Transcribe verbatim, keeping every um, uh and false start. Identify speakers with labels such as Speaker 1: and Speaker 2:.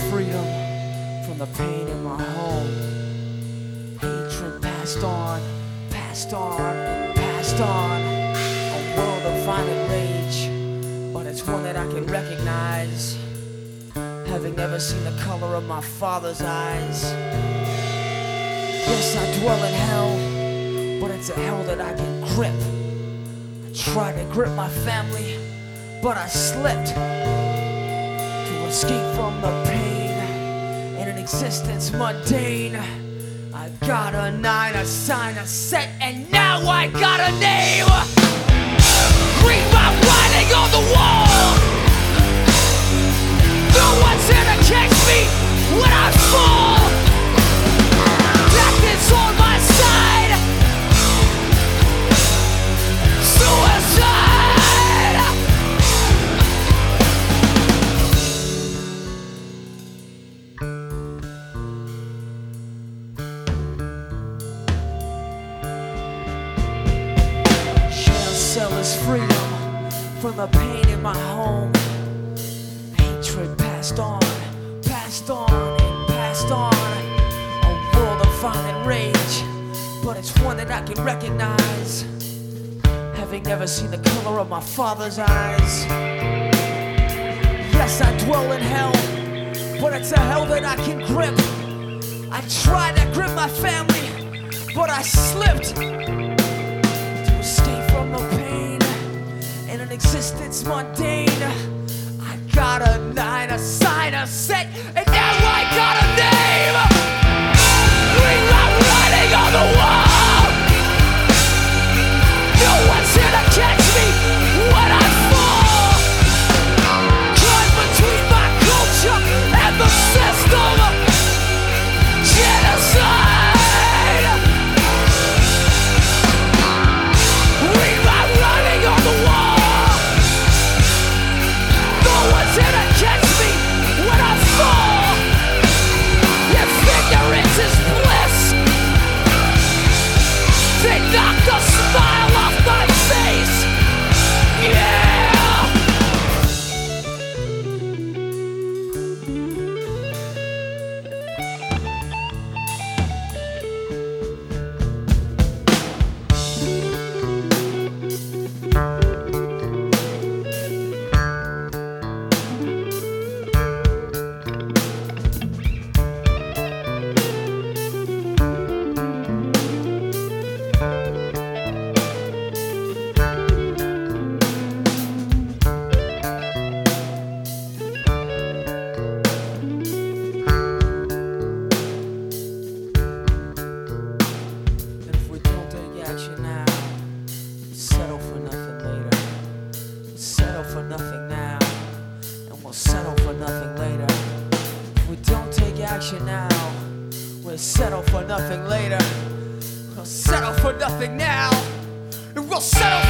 Speaker 1: freedom from the pain in my home. Hatred passed on, passed on, passed on. A world of violent rage, but it's one that I can recognize, having never seen the color of my father's eyes. Yes, I dwell in hell, but it's a hell that I can grip. I tried to grip my family, but I slipped. To escape from the pain in an existence mundane, I got a nine, a sign, a set, and now I got a name. Read my writing on the wall. No one's here to catch me when I fall. Death is on my side. Suicide. Jail cell is freedom from the pain in my home. Hatred passed on, passed on, and passed on. A world of violent rage, but it's one that I can recognize, having never seen the color of my father's eyes. Yes, I dwell in hell, but it's a hell that I can grip. I tried to grip my family, but I slipped. To escape from the pain in an existence mundane, I got a nine, a sign, a set, and now I got a name. Read my writing on the wall. No one's here to catch me when I fall. Caught between my culture and the system. Genocide. Read my writing on the wall. No one's here to catch me when I fall. If ignorance is bliss, they knock the smile off my face. Yeah. Nothing now, and we'll settle for nothing later. If we don't take action now, we'll settle for nothing later. We'll settle for nothing now, and we'll settle